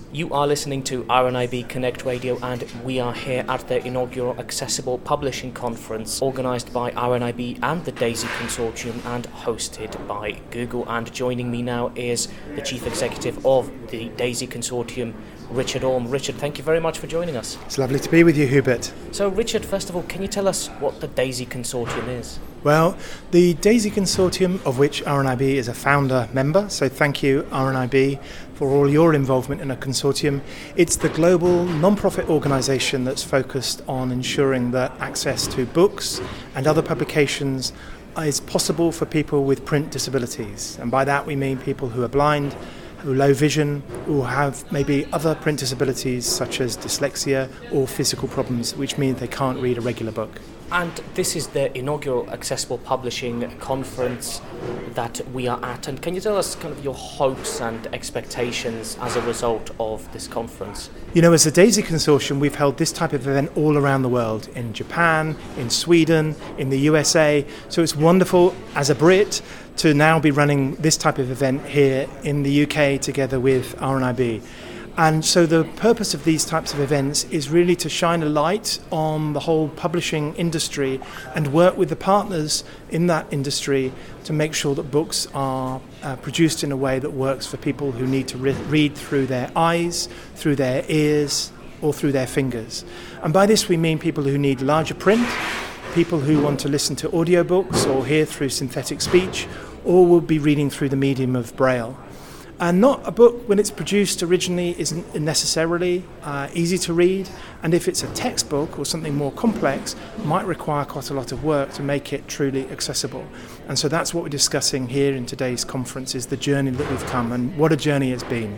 You are listening to RNIB Connect Radio, and we are here at the inaugural Accessible Publishing Conference organised by RNIB and the DAISY Consortium and hosted by Google. And joining me now is the Chief Executive of the DAISY Consortium, Richard Orme. Richard, thank you very much for joining us. It's lovely to be with you, Hubert. So Richard, first of all, can you tell us what the DAISY Consortium is? Well, the DAISY Consortium, of which RNIB is a founder member, so thank you RNIB for all your involvement in a consortium. It's the global non-profit organisation that's focused on ensuring that access to books and other publications is possible for people with print disabilities. And by that we mean people who are blind, who are low vision, who have maybe other print disabilities such as dyslexia or physical problems, which means they can't read a regular book. And this is the inaugural Accessible Publishing Conference that we are at. And can you tell us kind of your hopes and expectations as a result of this conference? You know, as the DAISY Consortium, we've held this type of event all around the world, in Japan, in Sweden, in the USA. So it's wonderful as a Brit to now be running this type of event here in the UK together with RNIB. And so the purpose of these types of events is really to shine a light on the whole publishing industry and work with the partners in that industry to make sure that books are produced in a way that works for people who need to read through their eyes, through their ears, or through their fingers. And by this we mean people who need larger print, people who want to listen to audiobooks or hear through synthetic speech, or will be reading through the medium of Braille. And not a book, when it's produced originally, isn't necessarily easy to read. And if it's a textbook or something more complex, might require quite a lot of work to make it truly accessible. And so that's what we're discussing here in today's conference, is the journey that we've come, and what a journey it's been.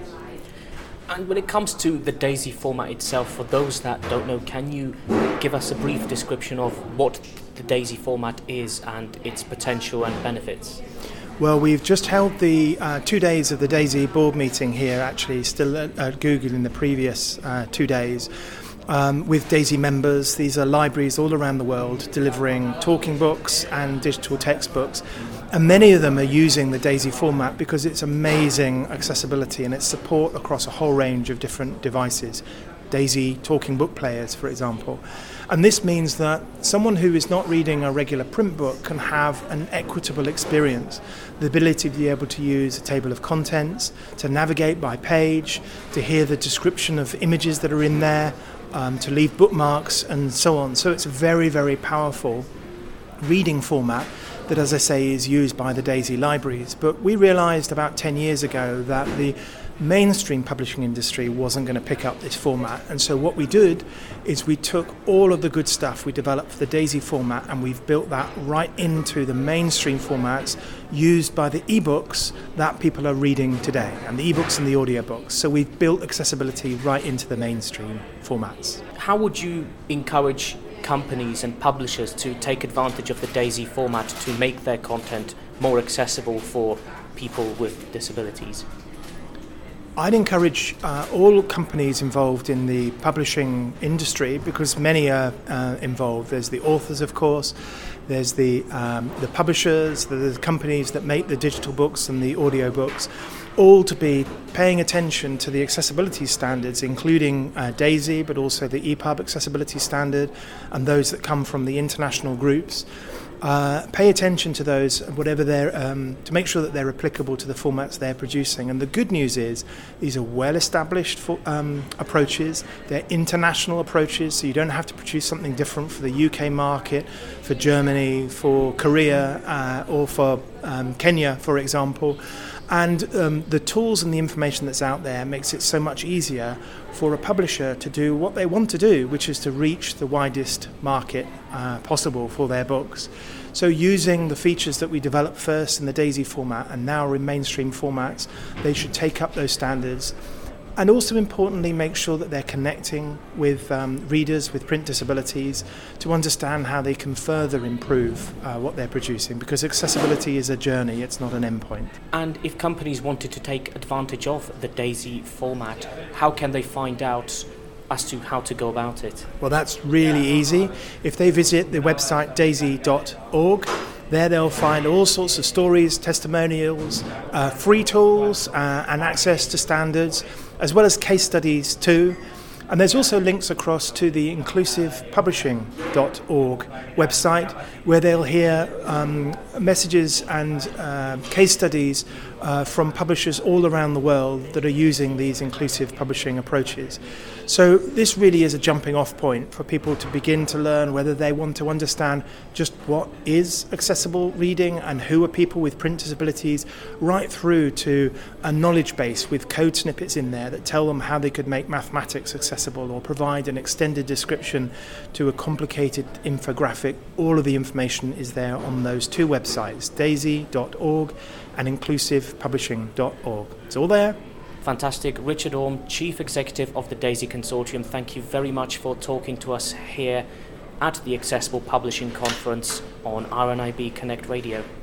And when it comes to the DAISY format itself, for those that don't know, can you give us a brief description of what the DAISY format is and its potential and benefits? Well, we've just held the 2 days of the DAISY board meeting here, actually, still at Google in the previous 2 days, with DAISY members. These are libraries all around the world delivering talking books and digital textbooks. And many of them are using the DAISY format because it's amazing accessibility and its support across a whole range of different devices. DAISY talking book players, for example. And this means that someone who is not reading a regular print book can have an equitable experience. The ability to be able to use a table of contents, to navigate by page, to hear the description of images that are in there, to leave bookmarks and so on. So it's a very, very powerful reading format that, as I say, is used by the DAISY libraries. But we realised about 10 years ago that the mainstream publishing industry wasn't going to pick up this format, and so what we did is we took all of the good stuff we developed for the DAISY format and we've built that right into the mainstream formats used by the ebooks that people are reading today, and the ebooks and the audiobooks. So we've built accessibility right into the mainstream formats. How would you encourage companies and publishers to take advantage of the DAISY format to make their content more accessible for people with disabilities? I'd encourage all companies involved in the publishing industry, because many are involved. There's the authors, of course, there's the publishers, there's the companies that make the digital books and the audio books, all to be paying attention to the accessibility standards, including DAISY, but also the EPUB accessibility standard and those that come from the international groups. Pay attention to those, whatever they're, to make sure that they're applicable to the formats they're producing. And the good news is these are well-established approaches. They're international approaches, so you don't have to produce something different for the UK market, for Germany, for Korea, or for Kenya, for example. And the tools and the information that's out there makes it so much easier for a publisher to do what they want to do, which is to reach the widest market possible for their books. So using the features that we developed first in the DAISY format and now in mainstream formats, they should take up those standards. And also importantly, make sure that they're connecting with readers with print disabilities to understand how they can further improve what they're producing, because accessibility is a journey, it's not an endpoint. And if companies wanted to take advantage of the DAISY format, how can they find out as to how to go about it? Well, that's really easy. If they visit the website daisy.org, There they'll find all sorts of stories, testimonials, free tools and access to standards, as well as case studies too. And there's also links across to the inclusivepublishing.org website, where they'll hear messages and case studies from publishers all around the world that are using these inclusive publishing approaches. So this really is a jumping off point for people to begin to learn whether they want to understand just what is accessible reading and who are people with print disabilities, right through to a knowledge base with code snippets in there that tell them how they could make mathematics accessible or provide an extended description to a complicated infographic. All of the information is there on those two websites, daisy.org and inclusivepublishing.org. It's all there. Fantastic. Richard Orme, Chief Executive of the DAISY Consortium, thank you very much for talking to us here at the Accessible Publishing Conference on RNIB Connect Radio.